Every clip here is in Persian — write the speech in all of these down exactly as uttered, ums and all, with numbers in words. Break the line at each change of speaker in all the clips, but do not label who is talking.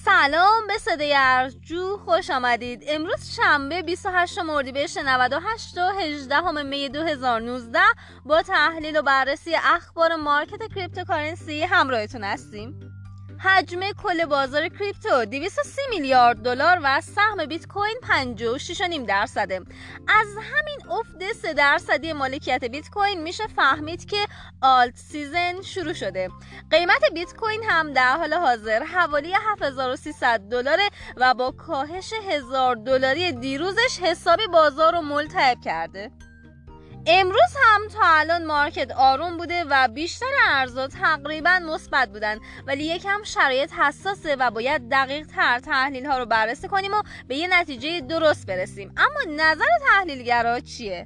سلام به صدای ارجو، خوش آمدید. امروز شنبه بیست و هشتم اردیبهشت نود و هشت و هجدهم می دو هزار و نوزده با تحلیل و بررسی اخبار مارکت کریپتوکارنسی همراهتون هستیم. حجم کل بازار کریپتو دویست و سی میلیارد دلار و سهم بیت کوین پنجاه و شش و نیم درصده. از همین افت سه درصدی مالکیت بیت کوین میشه فهمید که آلت سیزن شروع شده. قیمت بیت کوین هم در حال حاضر حوالی هفت هزار و سیصد دلاره و با کاهش هزار دلاری دیروزش حسابی بازار رو ملتهب کرده. امروز هم تا الان مارکت آروم بوده و بیشتر ارزها تقریبا مثبت بودن، ولی یکم شرایط حساسه و باید دقیق تر تحلیل ها رو بررسی کنیم و به یه نتیجه درست برسیم. اما نظر تحلیلگرا چیه؟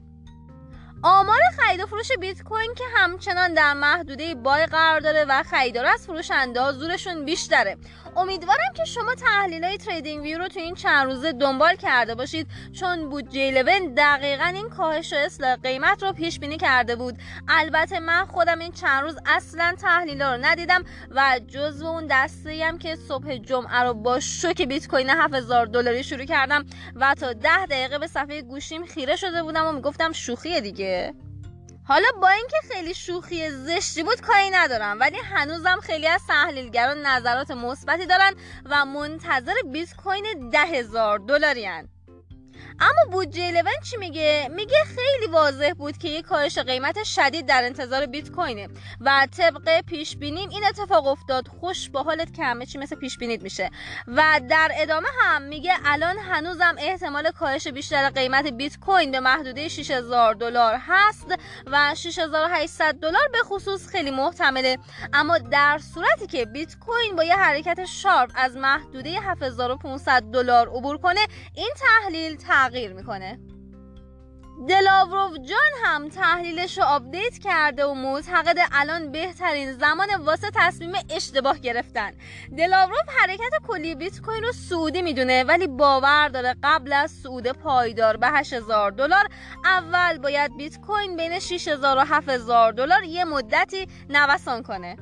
آمار خرید و فروش بیت کوین که همچنان در محدوده بای قرار داره و خریدار از فروشنده ها زورشون بیشتره. امیدوارم که شما تحلیلای تریدینگ ویو رو تو این چند روزه دنبال کرده باشید، چون بودجه هجده دقیقاً این کاهش و اصلاح قیمت رو پیش بینی کرده بود. البته من خودم این چند روز اصلاً تحلیلا رو ندیدم و جزو اون دسته‌ای ام که صبح جمعه رو با شوک بیت کوین هفت هزار دلاری شروع کردم و تا ده دقیقه به صفحه گوشیم خیره شده بودم و میگفتم شوخیه دیگه. حالا با اینکه خیلی شوخی زشتی بود کاری ندارم، ولی هنوزم خیلی از تحلیلگران نظرات مثبتی دارن و منتظر بیت کوین ده هزار دلاری ان. اما بودجه هجده چی میگه؟ میگه خیلی واضح بود که یک کاهش قیمت شدید در انتظار بیت کوینه و طبق پیش بینیم این اتفاق افتاد. خوش به حالت که همه چی مثل پیش بینیت میشه. و در ادامه هم میگه الان هنوزم احتمال کاهش بیشتر قیمت بیت کوین به محدوده شش هزار دلار هست و شش هزار و هشتصد دلار به خصوص خیلی محتمله. اما در صورتی که بیت کوین با یه حرکت شارپ از محدوده هفت هزار و پانصد دلار عبور کنه، این تحلیل تغییر میکنه. دلاوروف جان هم تحلیلش رو آپدیت کرده و معتقد الان بهترین زمان واسه تصمیم اشتباه گرفتن. دلاوروف حرکت کلی بیت کوین رو صعودی میدونه، ولی باور داره قبل از صعود پایدار به هشت هزار دلار اول باید بیت کوین بین شش هزار و هفت هزار دلار یه مدتی نوسان کنه.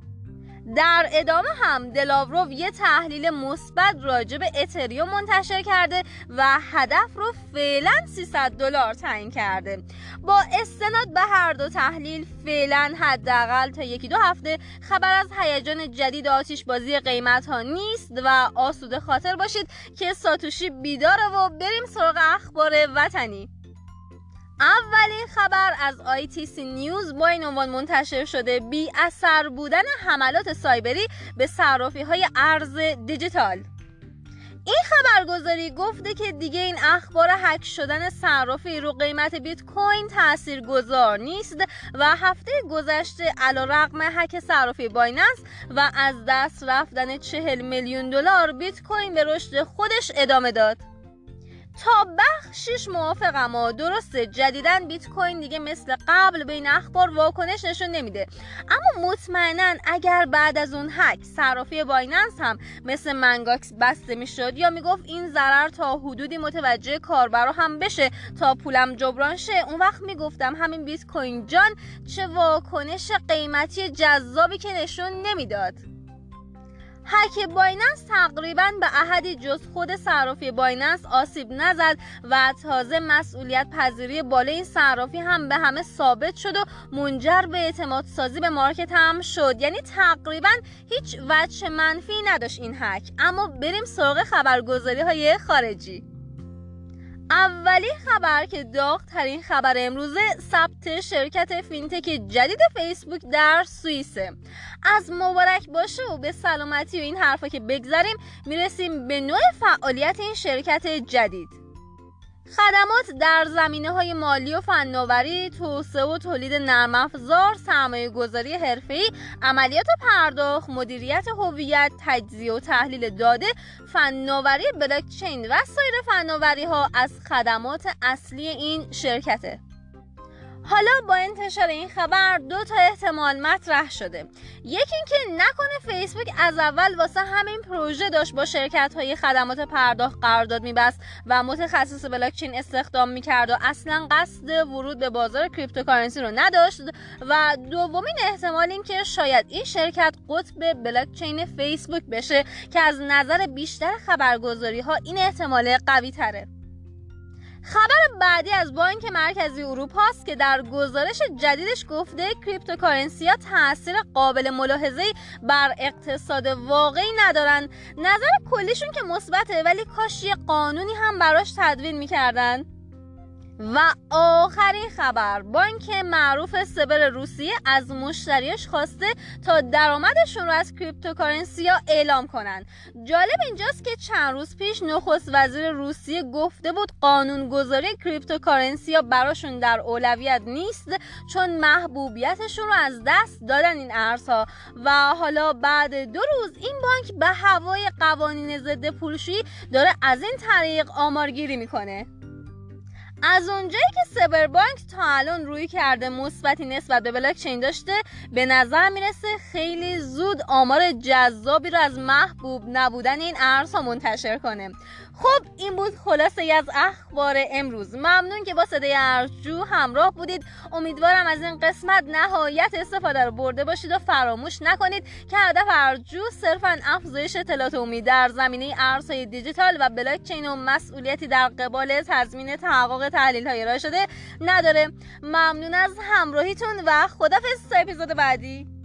در ادامه هم دلاوروف یه تحلیل مثبت راجع به اتریوم منتشر کرده و هدف رو فعلا سیصد دلار تعیین کرده. با استناد به هر دو تحلیل فعلا حداقل تا یکی دو هفته خبر از هیجان جدید آتش بازی قیمت ها نیست و آسوده خاطر باشید که ساتوشی بیداره و بریم سراغ اخبار وطنی. اولین خبر از آی تی سی نیوز با این عنوان منتشر شده: بی اثر بودن حملات سایبری به صرافی‌های ارز دیجیتال. این خبرگزاری گفته که دیگه این اخبار هک شدن صرافی رو قیمت بیت کوین تاثیرگذار نیست و هفته گذشته علیرغم هک صرافی بایننس و از دست رفتن چهل میلیون دلار، بیت کوین به رشد خودش ادامه داد. تا بخشش موافقم ها، درسته جدیداً بیت کوین دیگه مثل قبل به این اخبار واکنش نشون نمیده، اما مطمئناً اگر بعد از اون هک صرافی بایننس هم مثل منگاکس بسته میشد یا میگفت این ضرر تا حدودی متوجه کاربرا هم بشه تا پولم جبران شه، اون وقت میگفتم همین بیت کوین جان چه واکنش قیمتی جذابی که نشون نمیداد. هک بایننس تقریباً به احدی جز خود صرافی بایننس آسیب نزد و تازه مسئولیت پذیری بالای این صرافی هم به همه ثابت شد و منجر به اعتماد سازی به مارکت هم شد. یعنی تقریباً هیچ وجه منفی نداشت این هک. اما بریم سراغ خبرگزاری های خارجی. اولین خبر که داغ ترین خبر امروزه ثبت شرکت فینتک جدید فیسبوک در سوئیسه. از مبارک باشه و به سلامتی و این حرفا که بگذاریم میرسیم به نوع فعالیت این شرکت جدید. خدمات در زمینه‌های مالی و فناوری، توسعه و تولید نرم افزار، سرمایه‌گذاری حرفه‌ای، عملیات پرداخت، مدیریت هویت، تجزیه و تحلیل داده، فناوری بلاکچین و سایر فناوری‌ها از خدمات اصلی این شرکته. حالا با انتشار این خبر دو تا احتمال مطرح شده. یکی این که نکنه فیسبوک از اول واسه همین پروژه داشت با شرکت‌های خدمات پرداخت قرارداد می‌بست و متخصص بلاکچین استخدام می‌کرد و اصلاً قصد ورود به بازار کریپتوکارنسی رو نداشت، و دومین احتمال این که شاید این شرکت قطب بلاکچین فیسبوک بشه که از نظر بیشتر خبرگزاری‌ها این احتمال قوی‌تره. خبر بعدی از بانک مرکزی اروپا است که در گزارش جدیدش گفته کریپتوکارنسی ها تاثیر قابل ملاحظه‌ای بر اقتصاد واقعی ندارن. نظر کلیشون که مثبته، ولی کاش یه قانونی هم براش تدوین میکردن. و آخرین خبر، بانک معروف سبر روسیه از مشتریاش خواسته تا درآمدشون رو از کریپتوکارنسی ها اعلام کنن. جالب اینجاست که چند روز پیش نخست وزیر روسیه گفته بود قانونگذاری کریپتوکارنسی ها براشون در اولویت نیست، چون محبوبیتشون رو از دست دادن این ارزها، و حالا بعد دو روز این بانک به هوای قوانین ضد پولشویی داره از این طریق آمارگیری میکنه. از اونجایی که سبر بانک تا الان روی کرده مثبتی نسبت به بلاکچین داشته، به نظر میرسه خیلی زود آمار جذابی رو از محبوب نبودن این ارزها منتشر کنه. خب این بود خلاصه از اخبار امروز. ممنون که با صدای ارجو همراه بودید. امیدوارم از این قسمت نهایت استفاده رو برده باشید و فراموش نکنید که هدف ارجو صرفاً افزایش اطلاعات عمومی در زمینه ارزهای دیجیتال و بلاکچین و مسئولیتی در قبال تضمین تحقق تحلیل‌های ارائه شده نداره. ممنون از همراهیتون و خداحافظ تا اپیزود بعدی.